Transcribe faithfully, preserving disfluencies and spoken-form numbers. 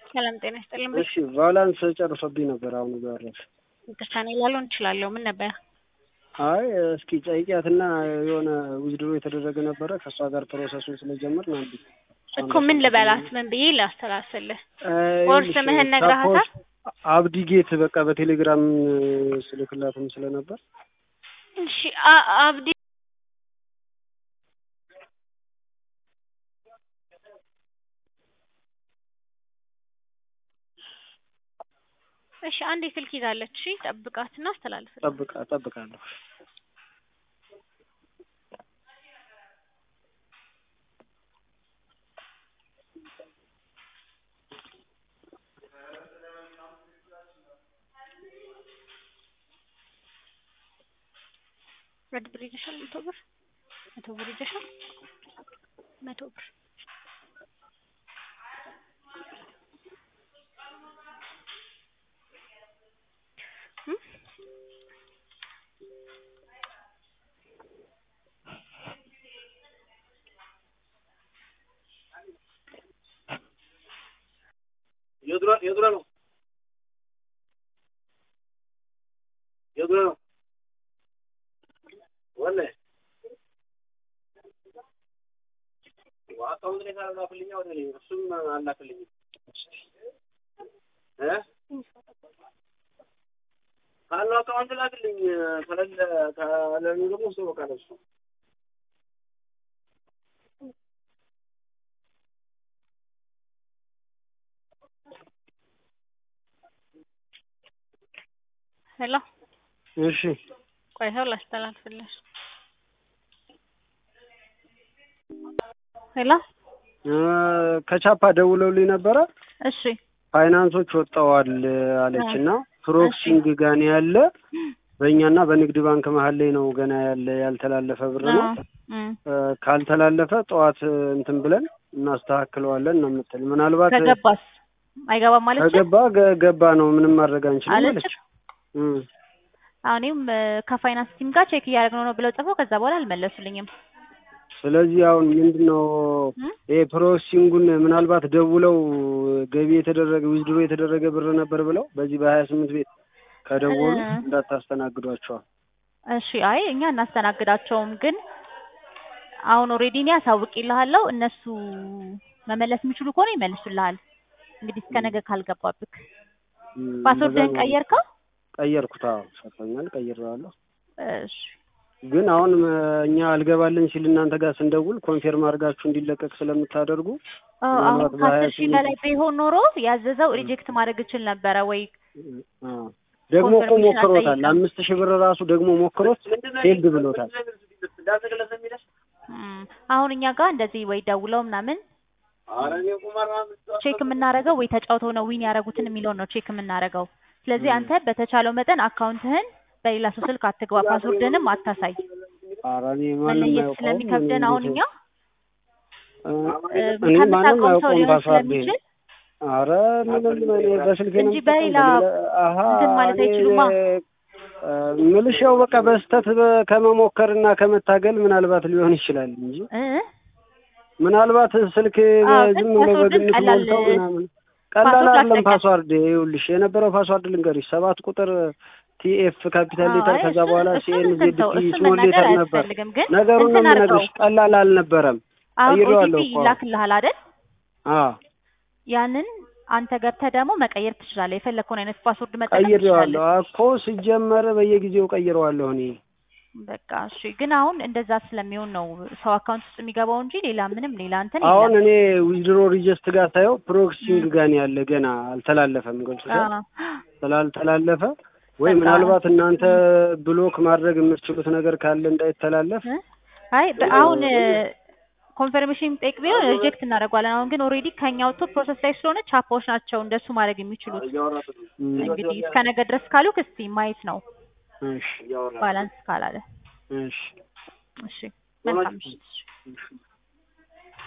ሰላም ጤና ይስጥልኝ። እሺ ቫላንስ ጨርሶብኝ ነበር። አሁን ጋር ይቅርታ እኔ ላልሆን እችላለሁ። ምን ነበር? አይ እስኪ ጠይቂያትና የሆነ ዊዝድሮ የተደረገ ነበረ ከሷ ጋር ፕሮሰሱን ስለጀመር ነው እንዴ እኮ ምን ልበላት? ምን ብዬ ላስተላልፍልህ? ወር ስምህን ነግረሃታል? አብዲ ጌት በቃ በቴሌግራም ስልክላትም ስለነበር እሺ አብዲ እሺ አንዴ ስልክ ይዛለች። እሺ ጠብቃትና አስተላልፍልህ። ጠብቃ ጠብቃለሁ። ረድ ብር ይዘሻል? መቶ ብር መቶ ብር ይዘሻል? መቶ ብር የድሮ የድሮ ነው የድሮ ነው ወለ ዋታው እንደኔ ካላፈልኛ ወደ እኔ እሱም አላፈልኝ እ ካለው አካውንት ላክልኝ ከሌለ ካለኝ ደግሞ ሰው ካለሱ ሄሎ እሺ ቆይ ሄሎ አስተላልፍልሽ። ሄሎ ከቻፓ ደውለውልኝ ነበረ። እሺ ፋይናንሶች ወጣዋል አለችና ፕሮክሲንግ ጋር ያለ በእኛና በንግድ ባንክ መሀል ላይ ነው ገና ያለ ያልተላለፈ ብር ነው። ካልተላለፈ ጠዋት እንትን ብለን እናስተካክለዋለን ነው የምትል። ምናልባት ከገባስ አይገባም ማለት ነው። ከገባ ገባ ነው ምንም ማድረግ አንችልም አለች። አሁንም ከፋይናንስ ቲም ጋር ቼክ እያደረግነው ነው ብለው ጽፈው ከዛ በኋላ አልመለሱልኝም። ስለዚህ አሁን ምንድነው ይሄ ፕሮሰሲንጉን ምናልባት ደውለው ገቢ የተደረገ ዊዝድሮ የተደረገ ብር ነበር ብለው በዚህ በሀያ ስምንት ቤት ከደወሉ እንዳታስተናግዷቸው። እሺ አይ እኛ እናስተናግዳቸውም፣ ግን አሁን ኦሬዲ ነው ያሳውቅልሃለሁ። እነሱ መመለስ የሚችሉ ከሆነ ይመልሱልሃል። እንግዲህ እስከ ነገ ካልገባብክ ፓስወርድን ቀየርከው? ቀየርኩት። አዎ ሰጥቶኛል፣ ቀይሬዋለሁ። እሺ ግን አሁን እኛ አልገባልን ሲል እናንተ ጋር ስንደውል ኮንፊርም አድርጋችሁ እንዲለቀቅ ስለምታደርጉ አሁን ከአስር ሺህ በላይ ቢሆን ኖሮ ያዘዘው ሪጀክት ማድረግ ይችል ነበረ ወይ? ደግሞ እኮ ሞክሮታል። አምስት ሺህ ብር ራሱ ደግሞ ሞክሮት ፌልድ ብሎታል። አሁን እኛ ጋር እንደዚህ ወይ ደውለው ምናምን ቼክ የምናደርገው ወይ ተጫውተው ነው ዊን ያደረጉትን የሚለውን ነው ቼክ የምናደርገው። ስለዚህ አንተ በተቻለው መጠን አካውንትህን በሌላ ሰው ስልክ አትግባ፣ ፓስወርድንም አታሳይ። አራኒ መለየት ስለሚከብደን አሁን እኛ እኔ ማንም አውቀው ፓስወርድ አረ ምንም በስልኬ ነው እንጂ በሌላ እንትን ማለት አይችሉማ። ምልሻው በቃ በስተት ከመሞከርና ከመታገል ምናልባት ሊሆን ይችላል እንጂ ምናልባት ስልክ ዝም ብሎ በግምት ሞልተው ምናምን ቀላል አይደለም። ፓስወርድ ይኸውልሽ የነበረው ፓስወርድ ልንገርሽ ሰባት ቁጥር ቲኤፍ ካፒታል ሌተር ከዛ በኋላ ሲኤን ዜድ ቲ ስሞል ሌተር ነበር። ነገሩን ነው የምነግርሽ፣ ቀላል አልነበረም። አይሮዋለሁ እኮ ይላክልሃል አይደል? አዎ ያንን አንተ ገብተህ ደግሞ መቀየር ትችላለህ። የፈለከውን አይነት ፓስወርድ መጠቀም ትችላለህ። ቀይሬዋለሁ እኮ ሲጀመር በየጊዜው ቀይሬዋለሁ እኔ። በቃ እሺ። ግን አሁን እንደዛ ስለሚሆን ነው ሰው አካውንት ውስጥ የሚገባው እንጂ ሌላ ምንም ሌላ እንትን የለም። አሁን እኔ ዊዝድሮ ሪጀስት ጋር ሳየው ፕሮክሲንግ ጋር ያለ ገና አልተላለፈም። ገልጾታል ስላልተላለፈ ወይ ምናልባት እናንተ ብሎክ ማድረግ የምትችሉት ነገር ካለ እንዳይተላለፍ። አይ አሁን ኮንፈርሜሽን ጠይቅ ቢሆን ሪጀክት እናደርጋለን። አሁን ግን ኦሬዲ ከኛ ወጥቶ ፕሮሰስ ላይ ስለሆነ ቻፖች ናቸው እንደሱ ማድረግ የሚችሉት። እንግዲህ እስከ ነገ ድረስ ካሉ እስቲ ማየት ነው። እሺ ባላንስ ካላለ። እሺ እሺ መልካም እሺ